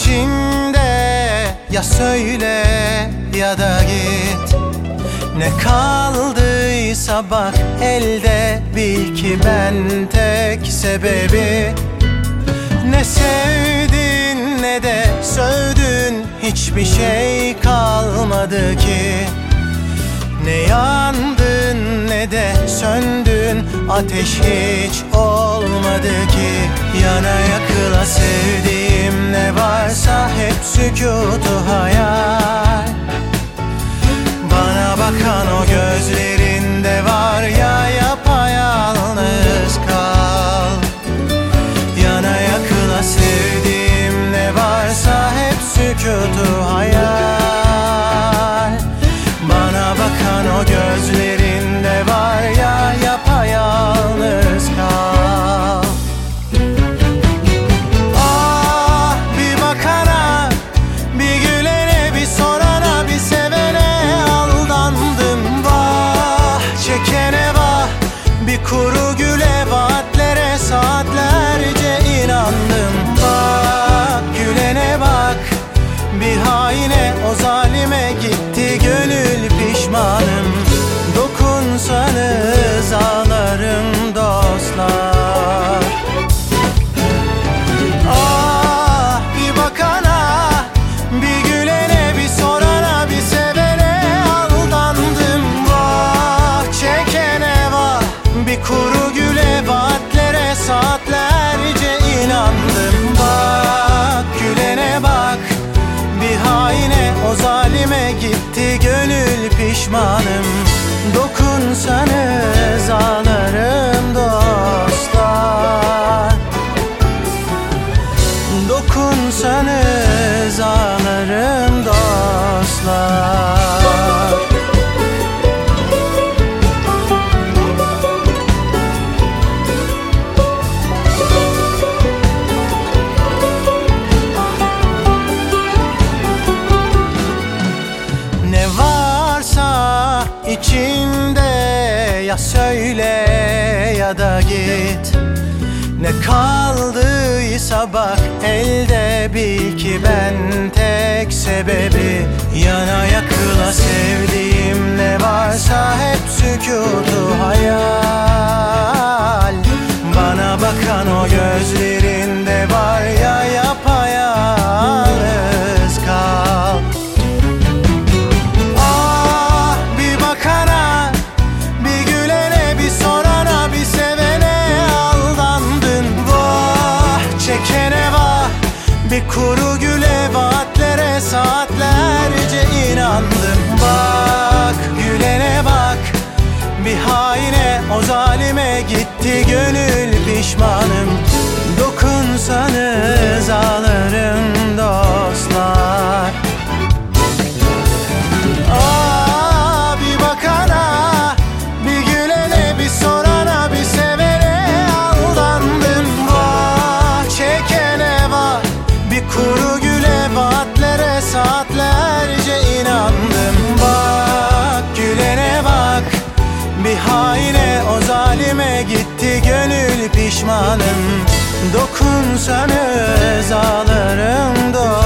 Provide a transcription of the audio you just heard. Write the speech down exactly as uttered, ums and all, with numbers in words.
içinde, ya söyle ya da git. Ne kaldıysa bak elde, bil ki ben tek sebebi. Ne sevdin ne de sövdün, hiçbir şey kalmadı ki. Ne yandın ne de söndün, ateş hiç olmadı ki. Yana yakıla sevdiğim ne varsa hep sükutu hayal. Bana bakan o gözlerinde var ya, yapayalnız kal. Yana yakıla sevdiğim ne varsa hep sükutu hayal. Bana bakan o gözlerinde var ya, yapayalnız kal. Ah, bir bakana, bir gülene, bir sorana, bir sevene aldandım. Vah, çekene vah, bir kuru güle, vaatlere saatlerce inandım. Bak, gülene bak, bir haine, o zalime gitti gönül, pişmanım. Dokunsanız ağlarım dostlar. Ah, bir bakana, bir gülene, bir sorana, bir sevene aldandım. Vah, çekene vah, bir kuru güle, vaatlere saatlerce inandım. Bak, gülene bak, bir haine, o zalime gitti gönül, pişmanım. Dokunsanız ağlarım dostlar. Dokunsanız ağlarım dostlar. Ne varsa içinde, ya söyle ya da git. Ne kaldıysa bak elde, bil ki ben tek sebebi. Yana yakıla sevdiğim ne varsa hep sükutu hayal. Bana bakan o gözlerinde var ya, yapayalnız kal. Ah, bir bakana, bir gülene, bir sorana, bir sevene aldandım. Vah, çekene vah, bir kuru güle, vaatlere saatlerce inandım. Bak, gülene bak, bir haine, o zalime gitti gönül, pişmanım. Dokunsanız ağlarım dostlar. Ah, bir bakana, bir gülene, bir sorana, bir sevene aldandım. Vah, çekene vah, bir kuru güle, vaatlere saatlerce inandım. Bak, gülene bak, bir haine, o zalime gitti gönül, pişmanım. Dokunsanız ağlarım dostlar.